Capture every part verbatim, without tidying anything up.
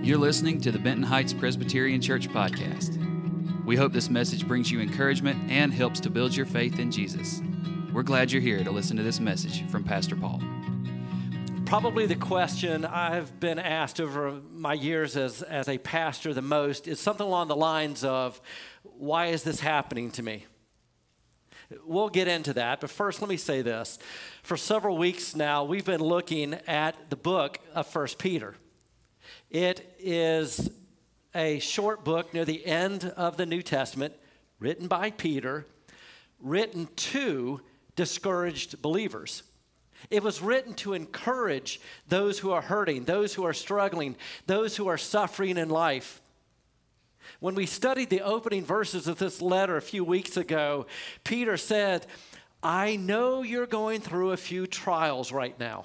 You're listening to the Benton Heights Presbyterian Church podcast. We hope this message brings you encouragement and helps to build your faith in Jesus. We're glad you're here to listen to this message from Pastor Paul. Probably the question I've been asked over my years as, as a pastor the most is something along the lines of, why is this happening to me? We'll get into that, but first let me say this. For several weeks now, we've been looking at the book of First Peter. It is a short book near the end of the New Testament, written by Peter, written to discouraged believers. It was written to encourage those who are hurting, those who are struggling, those who are suffering in life. When we studied the opening verses of this letter a few weeks ago, Peter said, I know you're going through a few trials right now.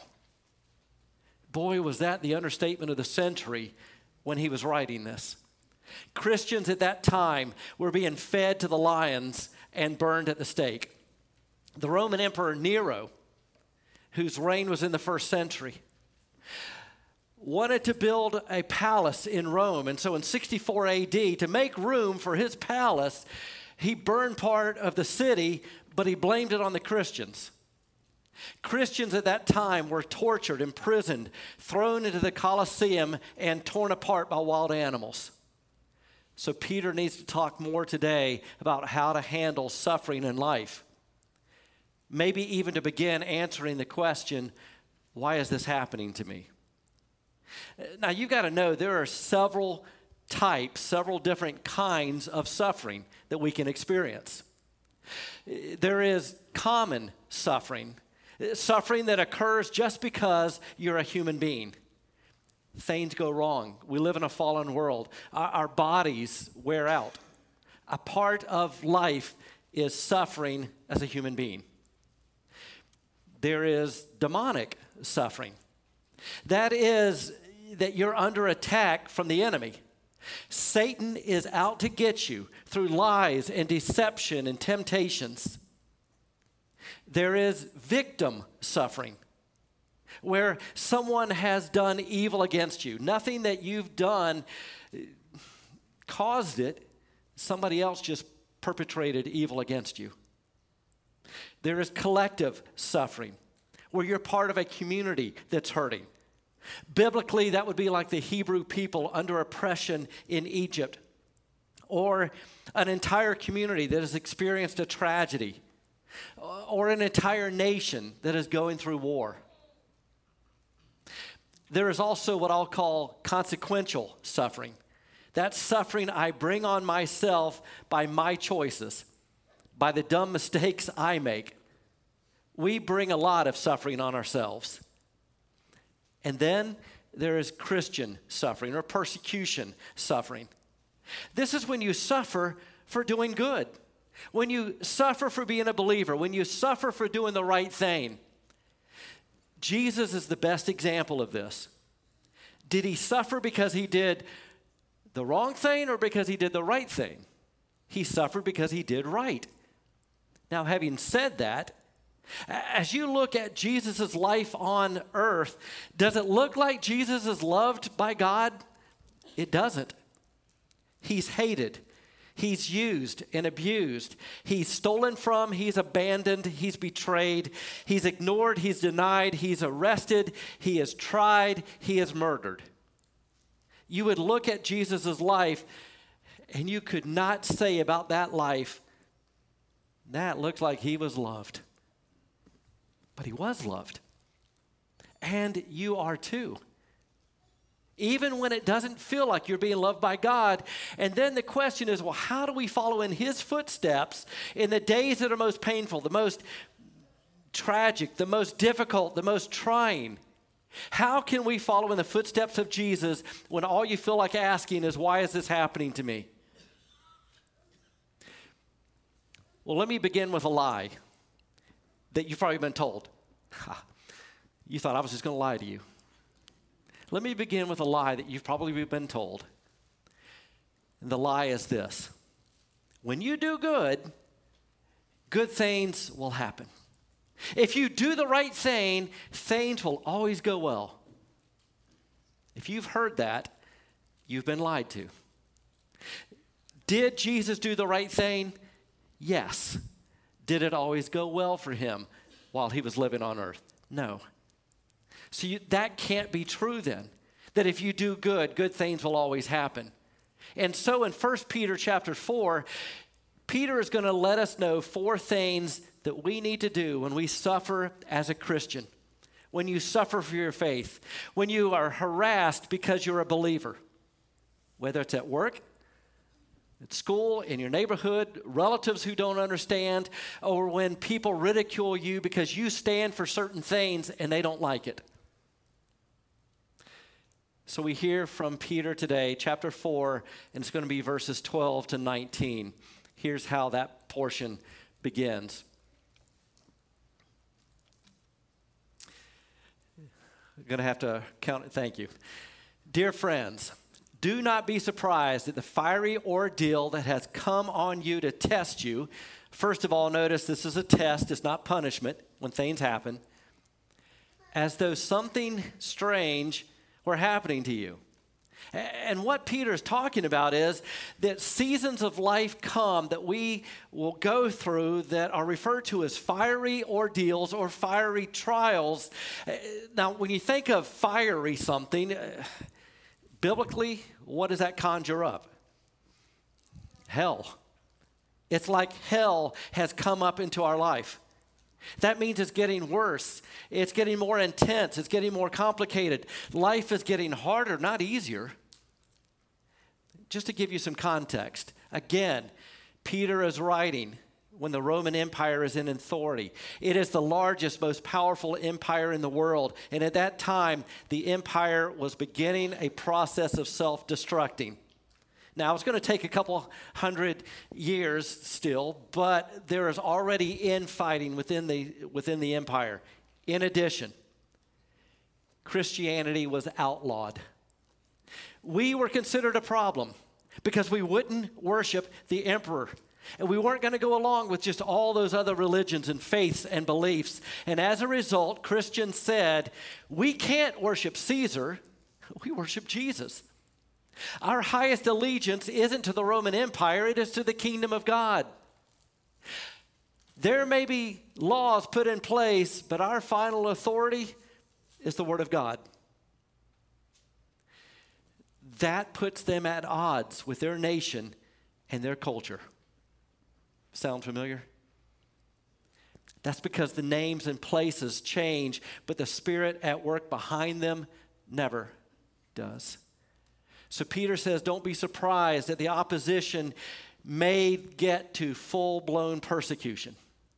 Boy, was that the understatement of the century when he was writing this. Christians at that time were being fed to the lions and burned at the stake. The Roman Emperor Nero, whose reign was in the first century, wanted to build a palace in Rome. And so in sixty-four A D, to make room for his palace, he burned part of the city, but he blamed it on the Christians. Christians at that time were tortured, imprisoned, thrown into the Colosseum, and torn apart by wild animals. So Peter needs to talk more today about how to handle suffering in life. Maybe even to begin answering the question, why is this happening to me? Now, you've got to know there are several types, several different kinds of suffering that we can experience. There is common suffering, suffering that occurs just because you're a human being. Things go wrong. We live in a fallen world. Our, our bodies wear out. A part of life is suffering as a human being. There is demonic suffering. That is that you're under attack from the enemy. Satan is out to get you through lies and deception and temptations. There is victim suffering, where someone has done evil against you. Nothing that you've done caused it. Somebody else just perpetrated evil against you. There is collective suffering, where you're part of a community that's hurting. Biblically, that would be like the Hebrew people under oppression in Egypt, or an entire community that has experienced a tragedy, or an entire nation that is going through war. There is also what I'll call consequential suffering. That's suffering I bring on myself by my choices, by the dumb mistakes I make. We bring a lot of suffering on ourselves. And then there is Christian suffering or persecution suffering. This is when you suffer for doing good, when you suffer for being a believer, when you suffer for doing the right thing. Jesus is the best example of this. Did he suffer because he did the wrong thing or because he did the right thing? He suffered because he did right. Now, having said that, as you look at Jesus' life on earth, does it look like Jesus is loved by God? It doesn't. He's hated. He's used and abused. He's stolen from. He's abandoned. He's betrayed. He's ignored. He's denied. He's arrested. He is tried. He is murdered. You would look at Jesus' life, and you could not say about that life, that looks like he was loved. But he was loved. And you are too. Even when it doesn't feel like you're being loved by God. And then the question is, well, how do we follow in his footsteps in the days that are most painful, the most tragic, the most difficult, the most trying? How can we follow in the footsteps of Jesus when all you feel like asking is, why is this happening to me? Well, let me begin with a lie that you've probably been told. You thought I was just going to lie to you. Let me begin with a lie that you've probably been told. And the lie is this. When you do good, good things will happen. If you do the right thing, things will always go well. If you've heard that, you've been lied to. Did Jesus do the right thing? Yes. Did it always go well for him while he was living on earth? No. So you, that can't be true then, that if you do good, good things will always happen. And so in First Peter chapter four, Peter is going to let us know four things that we need to do when we suffer as a Christian, when you suffer for your faith, when you are harassed because you're a believer, whether it's at work, at school, in your neighborhood, relatives who don't understand, or when people ridicule you because you stand for certain things and they don't like it. So we hear from Peter today, chapter four, and it's going to be verses twelve to nineteen. Here's how that portion begins. I'm going to have to count it. Thank you. Dear friends, do not be surprised at the fiery ordeal that has come on you to test you. First of all, notice this is a test. It's not punishment when things happen. As though something strange were happening to you. And what Peter is talking about is that seasons of life come that we will go through that are referred to as fiery ordeals or fiery trials. Now, when you think of fiery something, biblically, what does that conjure up? Hell. It's like hell has come up into our life. That means it's getting worse. It's getting more intense. It's getting more complicated. Life is getting harder, not easier. Just to give you some context, again, Peter is writing when the Roman Empire is in authority. It is the largest, most powerful empire in the world. And at that time, the empire was beginning a process of self-destructing. Now, it's going to take a couple hundred years still, but there is already infighting within the, within the empire. In addition, Christianity was outlawed. We were considered a problem because we wouldn't worship the emperor. And we weren't going to go along with just all those other religions and faiths and beliefs. And as a result, Christians said, we can't worship Caesar, we worship Jesus. Our highest allegiance isn't to the Roman Empire, it is to the kingdom of God. There may be laws put in place, but our final authority is the Word of God. That puts them at odds with their nation and their culture. Sound familiar? That's because the names and places change, but the Spirit at work behind them never does. So Peter says, don't be surprised that the opposition may get to full-blown persecution.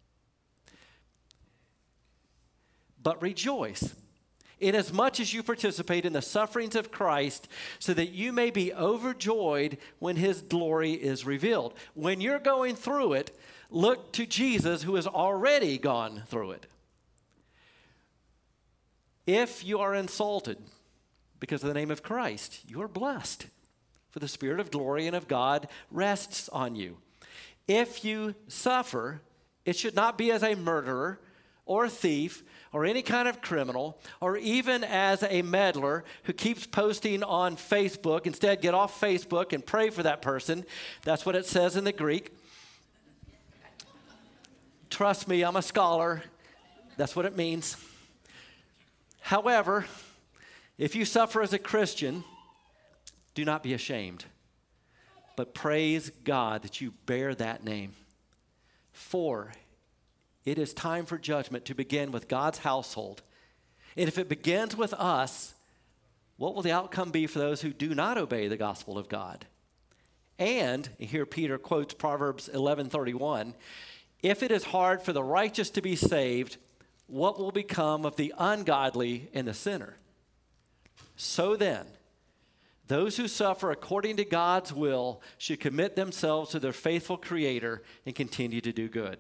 But rejoice, inasmuch as you participate in the sufferings of Christ, so that you may be overjoyed when his glory is revealed. When you're going through it, look to Jesus who has already gone through it. If you are insulted because of the name of Christ, you are blessed, for the Spirit of glory and of God rests on you. If you suffer, it should not be as a murderer or a thief or any kind of criminal or even as a meddler who keeps posting on Facebook. Instead, get off Facebook and pray for that person. That's what it says in the Greek. Trust me, I'm a scholar. That's what it means. However, if you suffer as a Christian, do not be ashamed, but praise God that you bear that name. For it is time for judgment to begin with God's household. And if it begins with us, what will the outcome be for those who do not obey the gospel of God? And here Peter quotes Proverbs eleven thirty-one, if it is hard for the righteous to be saved, what will become of the ungodly and the sinner? So then, those who suffer according to God's will should commit themselves to their faithful Creator and continue to do good.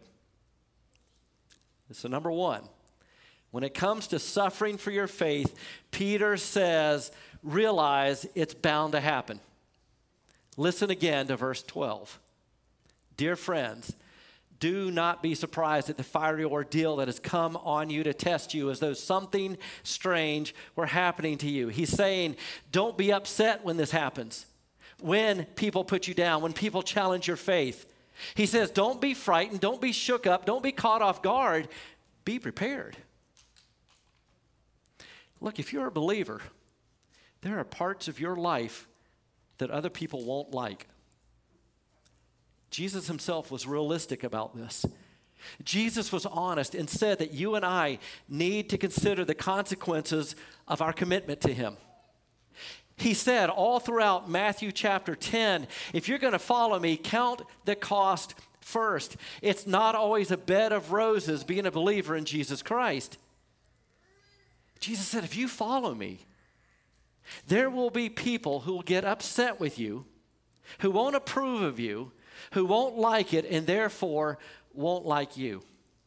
So number one, when it comes to suffering for your faith, Peter says, realize it's bound to happen. Listen again to verse twelve. Dear friends, Do not be surprised at the fiery ordeal that has come on you to test you as though something strange were happening to you. He's saying, don't be upset when this happens, when people put you down, when people challenge your faith. He says, don't be frightened, don't be shook up, don't be caught off guard. Be prepared. Look, if you're a believer, there are parts of your life that other people won't like. Jesus himself was realistic about this. Jesus was honest and said that you and I need to consider the consequences of our commitment to him. He said all throughout Matthew chapter ten, if you're going to follow me, count the cost first. It's not always a bed of roses being a believer in Jesus Christ. Jesus said, if you follow me, there will be people who will get upset with you, who won't approve of you, who won't like it, and therefore won't like you.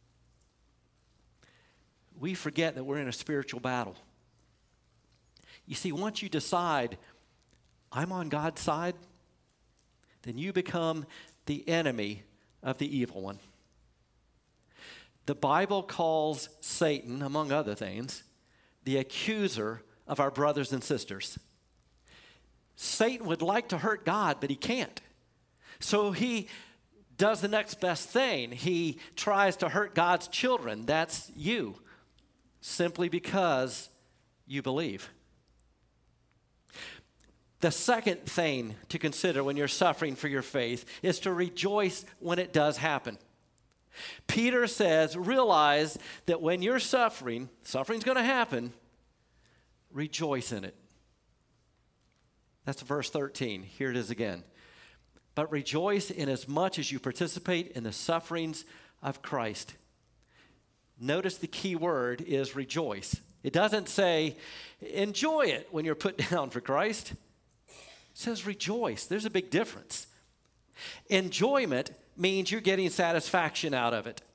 We forget that we're in a spiritual battle. You see, once you decide, I'm on God's side, then you become the enemy of the evil one. The Bible calls Satan, among other things, the accuser of our brothers and sisters. Satan would like to hurt God, but he can't. So he does the next best thing. He tries to hurt God's children. That's you, simply because you believe. The second thing to consider when you're suffering for your faith is to rejoice when it does happen. Peter says, realize that when you're suffering, suffering's going to happen, rejoice in it. That's verse thirteen. Here it is again. But rejoice inasmuch as you participate in the sufferings of Christ. Notice the key word is rejoice. It doesn't say enjoy it when you're put down for Christ. It says rejoice. There's a big difference. Enjoyment means you're getting satisfaction out of it.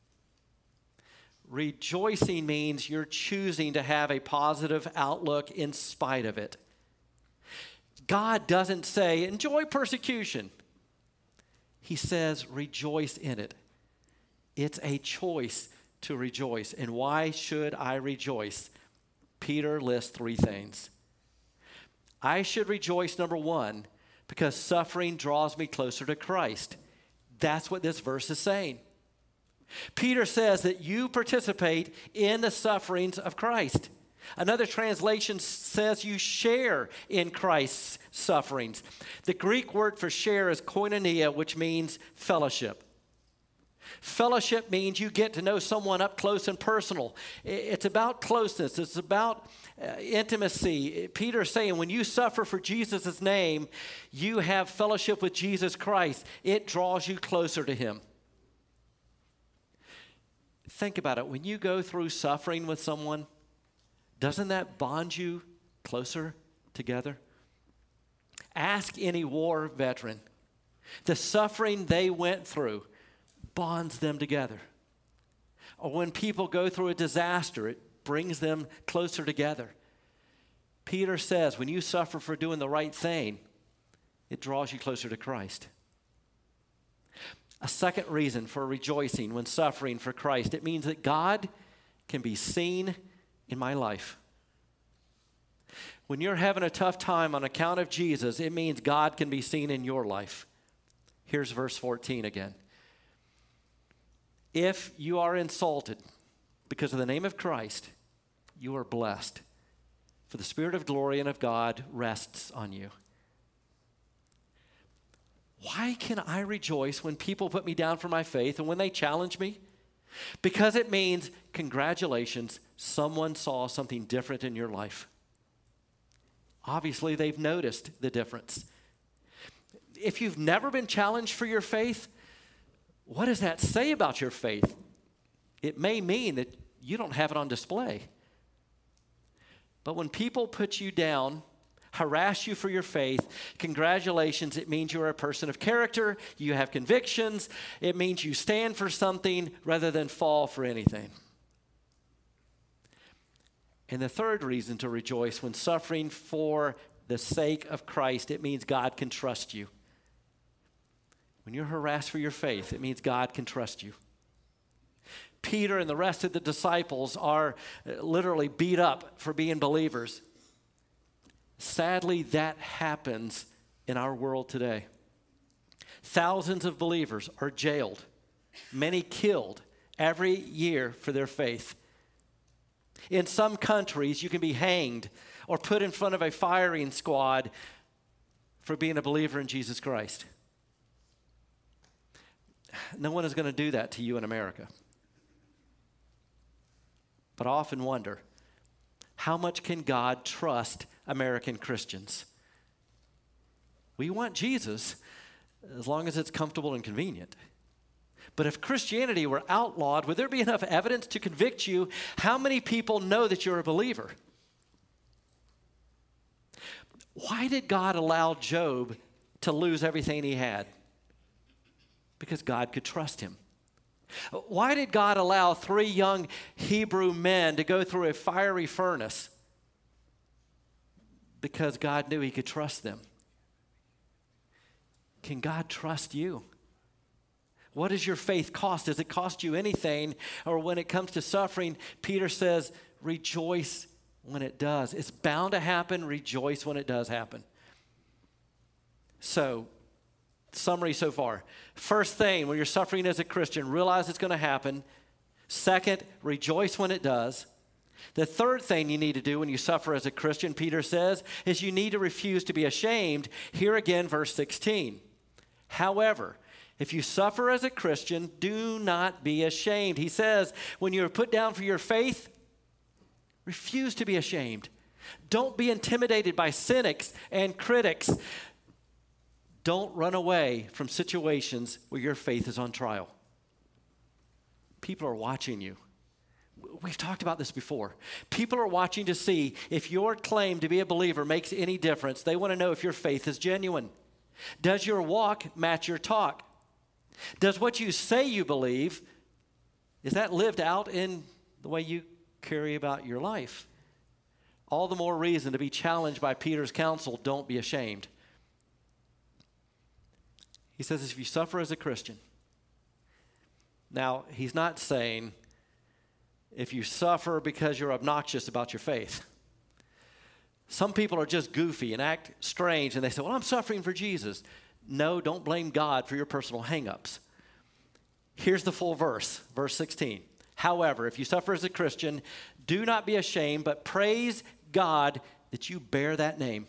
Rejoicing means you're choosing to have a positive outlook in spite of it. God doesn't say, enjoy persecution. He says, rejoice in it. It's a choice to rejoice. And why should I rejoice? Peter lists three things. I should rejoice, number one, because suffering draws me closer to Christ. That's what this verse is saying. Peter says that you participate in the sufferings of Christ. Another translation says you share in Christ's sufferings. The Greek word for share is koinonia, which means fellowship. Fellowship means you get to know someone up close and personal. It's about closeness. It's about uh, intimacy. Peter's saying when you suffer for Jesus' name, you have fellowship with Jesus Christ. It draws you closer to him. Think about it. When you go through suffering with someone, doesn't that bond you closer together? Ask any war veteran. The suffering they went through bonds them together. Or when people go through a disaster, it brings them closer together. Peter says when you suffer for doing the right thing, it draws you closer to Christ. A second reason for rejoicing when suffering for Christ, it means that God can be seen in my life. When you're having a tough time on account of Jesus, it means God can be seen in your life. Here's verse fourteen again. If you are insulted because of the name of Christ, you are blessed, for the Spirit of glory and of God rests on you. Why can I rejoice when people put me down for my faith and when they challenge me? Because it means, congratulations, someone saw something different in your life. Obviously, they've noticed the difference. If you've never been challenged for your faith, what does that say about your faith? It may mean that you don't have it on display. But when people put you down, harass you for your faith, congratulations, it means you're a person of character, you have convictions, it means you stand for something rather than fall for anything. And the third reason to rejoice when suffering for the sake of Christ, it means God can trust you. When you're harassed for your faith, it means God can trust you. Peter and the rest of the disciples are literally beat up for being believers. Sadly, that happens in our world today. Thousands of believers are jailed, many killed every year for their faith. In some countries, you can be hanged or put in front of a firing squad for being a believer in Jesus Christ. No one is going to do that to you in America. But I often wonder, how much can God trust American Christians? We want Jesus as long as it's comfortable and convenient. But if Christianity were outlawed, would there be enough evidence to convict you? How many people know that you're a believer? Why did God allow Job to lose everything he had? Because God could trust him. Why did God allow three young Hebrew men to go through a fiery furnace? Because God knew he could trust them. Can God trust you? What does your faith cost? Does it cost you anything? Or when it comes to suffering, Peter says, rejoice when it does. It's bound to happen. Rejoice when it does happen. So, summary so far. First thing, when you're suffering as a Christian, realize it's going to happen. Second, rejoice when it does. The third thing you need to do when you suffer as a Christian, Peter says, is you need to refuse to be ashamed. Here again, verse sixteen. However, if you suffer as a Christian, do not be ashamed. He says, when you're put down for your faith, refuse to be ashamed. Don't be intimidated by cynics and critics. Don't run away from situations where your faith is on trial. People are watching you. We've talked about this before. People are watching to see if your claim to be a believer makes any difference. They want to know if your faith is genuine. Does your walk match your talk? Does what you say you believe, is that lived out in the way you carry about your life? All the more reason to be challenged by Peter's counsel, don't be ashamed. He says if you suffer as a Christian. Now, he's not saying if you suffer because you're obnoxious about your faith. Some people are just goofy and act strange, and they say, well, I'm suffering for Jesus. No, don't blame God for your personal hang-ups. Here's the full verse, verse sixteen. However, if you suffer as a Christian, do not be ashamed, but praise God that you bear that name.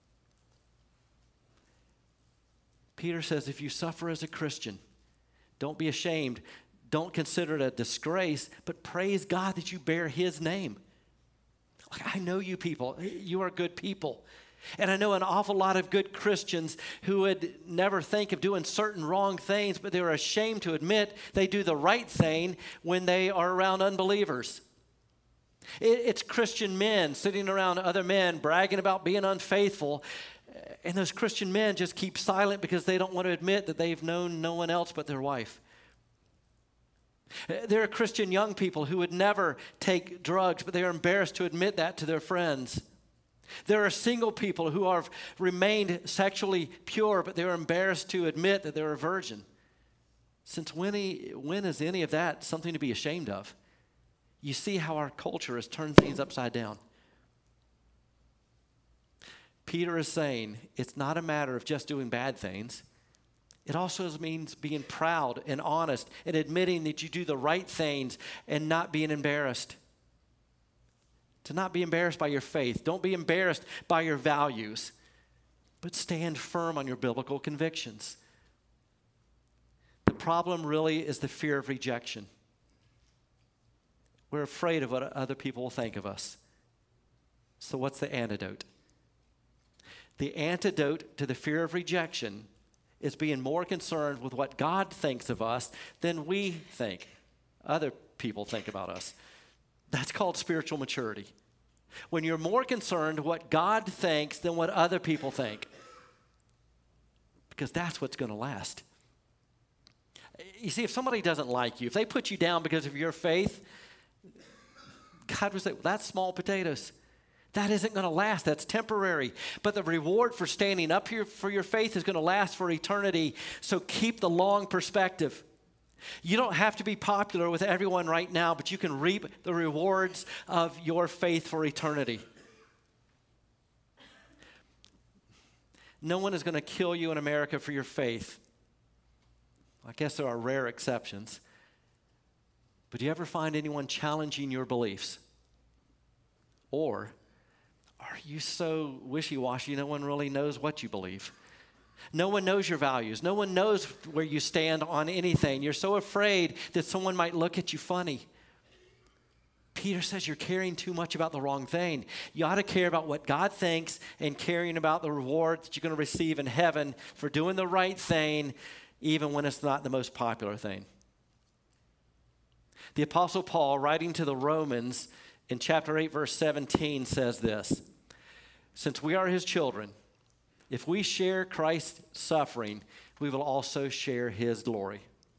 Peter says if you suffer as a Christian, don't be ashamed. Don't consider it a disgrace, but praise God that you bear his name. Like, I know you people. You are good people. And I know an awful lot of good Christians who would never think of doing certain wrong things, but they are ashamed to admit they do the right thing when they are around unbelievers. It, it's Christian men sitting around other men bragging about being unfaithful, and those Christian men just keep silent because they don't want to admit that they've known no one else but their wife. There are Christian young people who would never take drugs, but they are embarrassed to admit that to their friends. There are single people who have remained sexually pure, but they are embarrassed to admit that they're a virgin. Since when, when is any of that something to be ashamed of? You see how our culture has turned things upside down. Peter is saying it's not a matter of just doing bad things. It also means being proud and honest and admitting that you do the right things and not being embarrassed. To not be embarrassed by your faith. Don't be embarrassed by your values, but stand firm on your biblical convictions. The problem really is the fear of rejection. We're afraid of what other people will think of us. So what's the antidote? The antidote to the fear of rejection is being more concerned with what God thinks of us than we think other people think about us. That's called spiritual maturity. When you're more concerned what God thinks than what other people think. Because that's what's going to last. You see, if somebody doesn't like you, if they put you down because of your faith, God would say, well, that's small potatoes. That isn't going to last. That's temporary. But the reward for standing up here for your faith is going to last for eternity. So keep the long perspective. You don't have to be popular with everyone right now, but you can reap the rewards of your faith for eternity. No one is going to kill you in America for your faith. I guess there are rare exceptions. But do you ever find anyone challenging your beliefs? Or are you so wishy-washy no one really knows what you believe? No one knows your values. No one knows where you stand on anything. You're so afraid that someone might look at you funny. Peter says you're caring too much about the wrong thing. You ought to care about what God thinks and caring about the reward that you're going to receive in heaven for doing the right thing, even when it's not the most popular thing. The Apostle Paul, writing to the Romans in chapter eight, verse seventeen, says this: since we are his children, if we share Christ's suffering, we will also share his glory.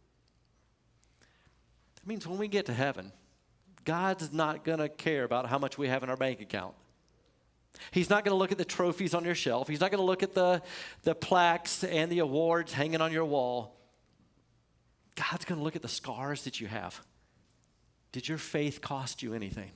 That means when we get to heaven, God's not going to care about how much we have in our bank account. He's not going to look at the trophies on your shelf. He's not going to look at the, the plaques and the awards hanging on your wall. God's going to look at the scars that you have. Did your faith cost you anything?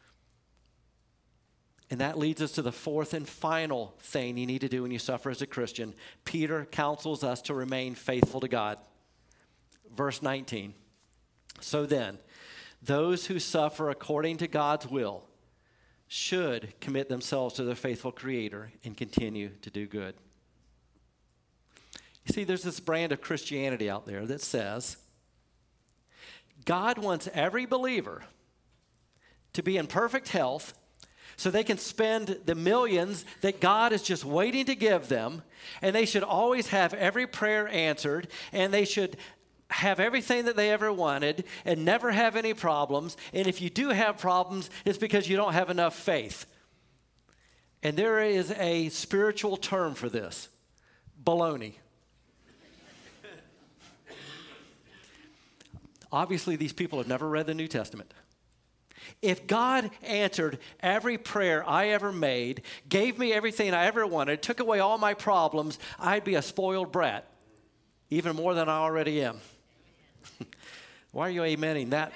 And that leads us to the fourth and final thing you need to do when you suffer as a Christian. Peter counsels us to remain faithful to God. Verse nineteen. So then, those who suffer according to God's will should commit themselves to their faithful Creator and continue to do good. You see, there's this brand of Christianity out there that says God wants every believer to be in perfect health so they can spend the millions that God is just waiting to give them, and they should always have every prayer answered, and they should have everything that they ever wanted and never have any problems. And if you do have problems, it's because you don't have enough faith. And there is a spiritual term for this: baloney. Obviously, these people have never read the New Testament. If God answered every prayer I ever made, gave me everything I ever wanted, took away all my problems, I'd be a spoiled brat, even more than I already am. Why are you amening that?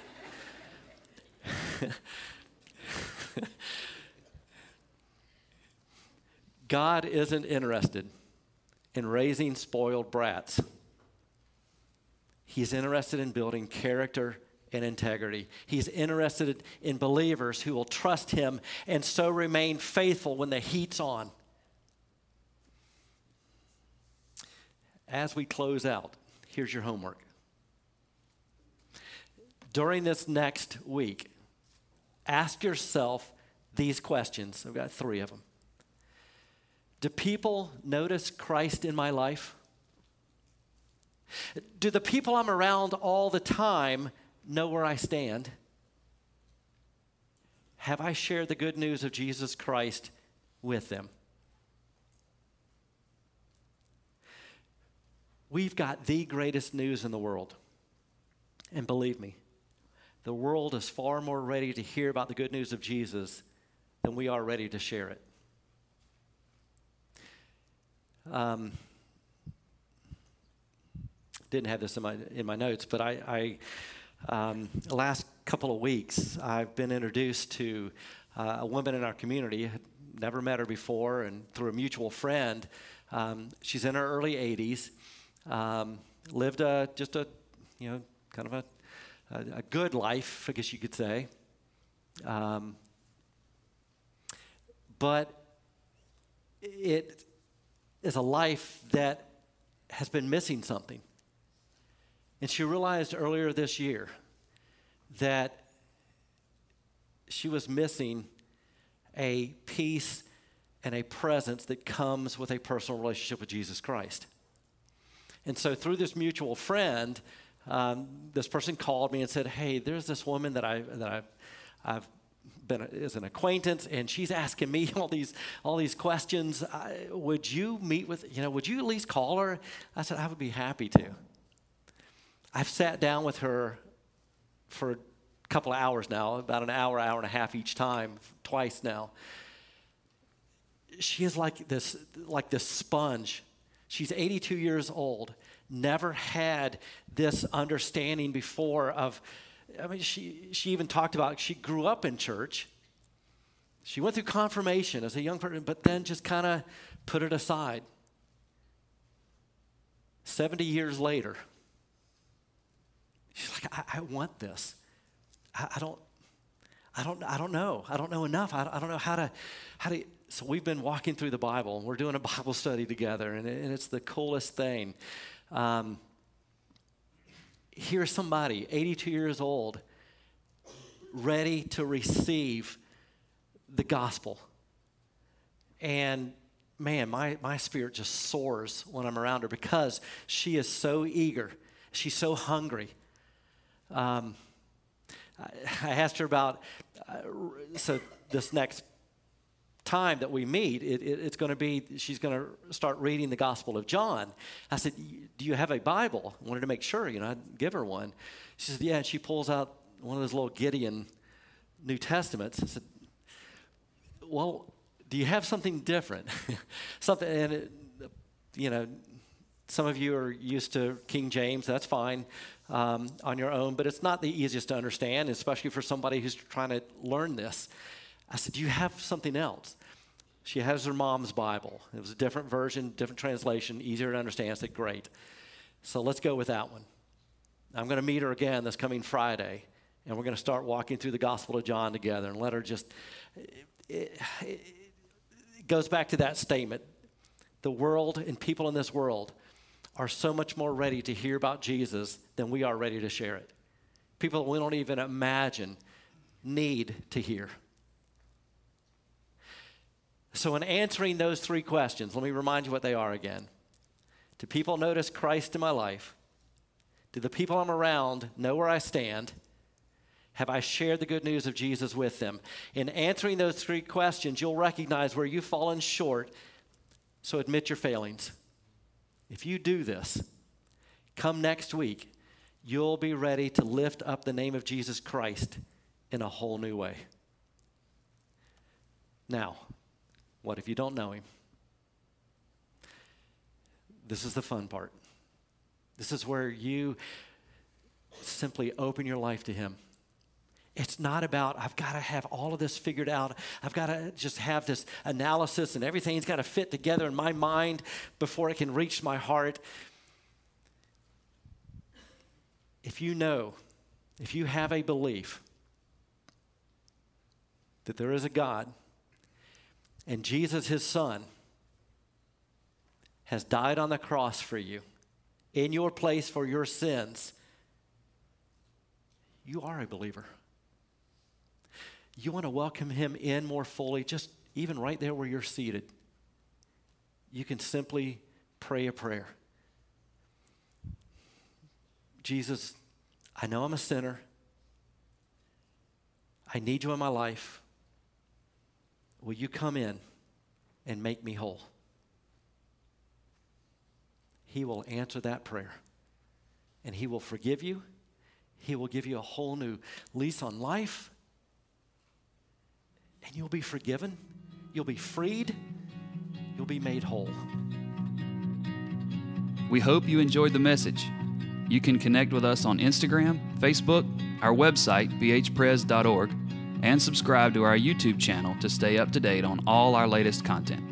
God isn't interested in raising spoiled brats. He's interested in building character and integrity. He's interested in believers who will trust him and so remain faithful when the heat's on. As we close out, here's your homework. During this next week, ask yourself these questions. I've got three of them. Do people notice Christ in my life? Do the people I'm around all the time know where I stand? Have I shared the good news of Jesus Christ with them? We've got the greatest news in the world. And believe me, the world is far more ready to hear about the good news of Jesus than we are ready to share it. Um, didn't have this in my in my notes, but I, I um, the last couple of weeks, I've been introduced to uh, a woman in our community. Had never met her before, and through a mutual friend, um, she's in her early eighties. Um, lived a just a you know kind of a a, a good life, I guess you could say. Um, but it is a life that has been missing something. And she realized earlier this year that she was missing a peace and a presence that comes with a personal relationship with Jesus Christ. And so through this mutual friend, um, this person called me and said, hey, there's this woman that, I, that I've, I've been as an acquaintance, and she's asking me all these all these questions. I, would you meet with, you know, would you at least call her? I said, I would be happy to. I've sat down with her for a couple of hours now, about an hour, hour and a half each time, twice now. She is like this, like this sponge. She's eighty-two years old, never had this understanding before of, I mean, she, she even talked about, she grew up in church. She went through confirmation as a young person, but then just kind of put it aside. seventy years later, she's like, I, I want this. I, I don't, I don't, I don't know. I don't know enough. I, I don't know how to, how to. So we've been walking through the Bible, and we're doing a Bible study together, and, it, and it's the coolest thing. Um, here's somebody, eighty-two years old, ready to receive the gospel. And man, my, my spirit just soars when I'm around her because she is so eager. She's so hungry. Um, I, I asked her about, uh, so this next time that we meet, it, it, it's going to be, she's going to start reading the Gospel of John. I said, do you have a Bible? I wanted to make sure, you know, I'd give her one. She said, yeah, and she pulls out one of those little Gideon New Testaments. I said, well, do you have something different? something, and it, you know, some of you are used to King James, that's fine um, on your own, but it's not the easiest to understand, especially for somebody who's trying to learn this. I said, do you have something else? She has her mom's Bible. It was a different version, different translation, easier to understand. I said, great. So let's go with that one. I'm going to meet her again this coming Friday, and we're going to start walking through the Gospel of John together and let her just, it, it, it goes back to that statement. The world and people in this world are so much more ready to hear about Jesus than we are ready to share it. People that we don't even imagine need to hear. So in answering those three questions, let me remind you what they are again. Do people notice Christ in my life? Do the people I'm around know where I stand? Have I shared the good news of Jesus with them? In answering those three questions, you'll recognize where you've fallen short, so admit your failings. If you do this, come next week, you'll be ready to lift up the name of Jesus Christ in a whole new way. Now, what if you don't know him? This is the fun part. This is where you simply open your life to him. It's not about, I've got to have all of this figured out. I've got to just have this analysis and everything's got to fit together in my mind before it can reach my heart. If you know, if you have a belief that there is a God and Jesus, his son, has died on the cross for you in your place for your sins, you are a believer. You want to welcome him in more fully, just even right there where you're seated. You can simply pray a prayer. Jesus, I know I'm a sinner. I need you in my life. Will you come in and make me whole? He will answer that prayer, and he will forgive you. He will give you a whole new lease on life, and you'll be forgiven. You'll be freed. You'll be made whole. We hope you enjoyed the message. You can connect with us on Instagram, Facebook, our website, b h pres dot org, and subscribe to our YouTube channel to stay up to date on all our latest content.